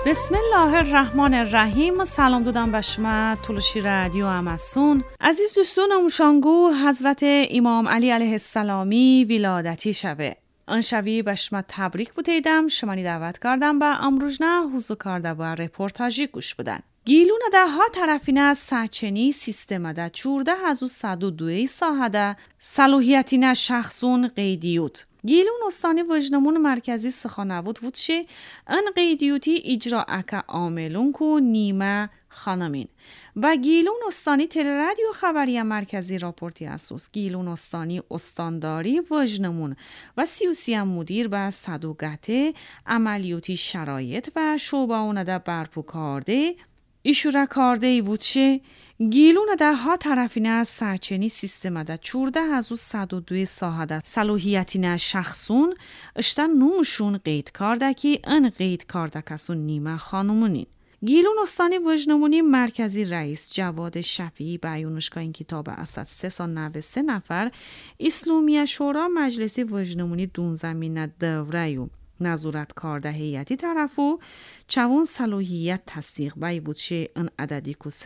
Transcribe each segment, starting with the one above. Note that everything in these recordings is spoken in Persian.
بسم الله الرحمن الرحیم. سلام دادم به شما تولشی رادیو اماسون. عزیز دوستان موشانگو حضرت امام علی علیه السلامی ولادتی شوه. آن شوی به شما تبریک بودیدم. شما دعوت کردم به امروزنه حضور کرده با رپورتاجی گوش بدن. گیلون ده ها طرفینه از سچنی سیستم ده چورده هزو 102 ساحده صلاحیتینه شخصون قیدیوت. گیلون استانی وجنمون مرکزی سخانوود وودشه ان قیدیوتی اجرا اکا عاملون کو نیمه خانمین و گیلون استانی تلرادیو خبری مرکزی راپورتی اسوس گیلون استانی استانداری وجنمون و سیوسی مدیر به صدوقته عملیوتی شرایط و شعبه اونده برپو کارده ایشوره کارده وودشه گیلون ده ها طرفینه از سرچنی سیستم ده چورده هزو 102 ساحده صلاحیتینه شخصون اشتن نومشون قید کرده که ان قید کرده کسون نیمه خانمونین. گیلون استانی وجنمونی مرکزی رئیس جواد شفیعی بیانشگاه این کتاب اسد 393 نفر اسلامی شورا مجلسی وجنمونی دون زمینه دوره نظارت کارده هیئتی طرفو چوون صلاحیت تصدیق بای وودشه ان عددی که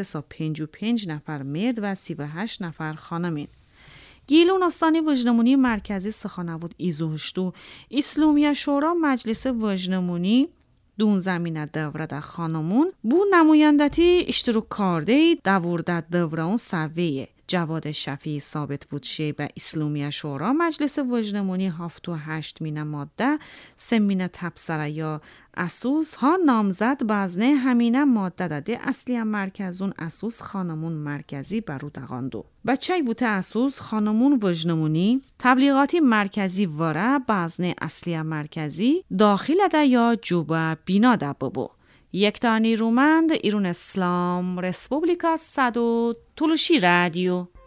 355 نفر مرد و 38 نفر خانمین. گیلون استانی وجنمونی مرکزی سخانوود ایزوهشتو اسلامی شورا مجلس وجنمونی دون زمینه دوره ده خانمون بو نمایندتی اشتراک کرده دورده دوره اون سویه. جواد شفیعی ثابت وودشه به اسلامی شورا مجلس وجنمونی 7 و 8 مینه ماده 3 مینه تبصره یا اسوس ها نامزد بازنه همینه ماده داده اصلی مرکزون اسوس خانمون مرکزی برو دغاندو. بچه بوته اسوس خانمون وجنمونی تبلیغاتی مرکزی واره بازنه اصلی مرکزی داخل ده یا جوبه بینا ده ببو. یک تانی رومند ایرون اسلام رسپوبلیکا صدو تولشی رادیو.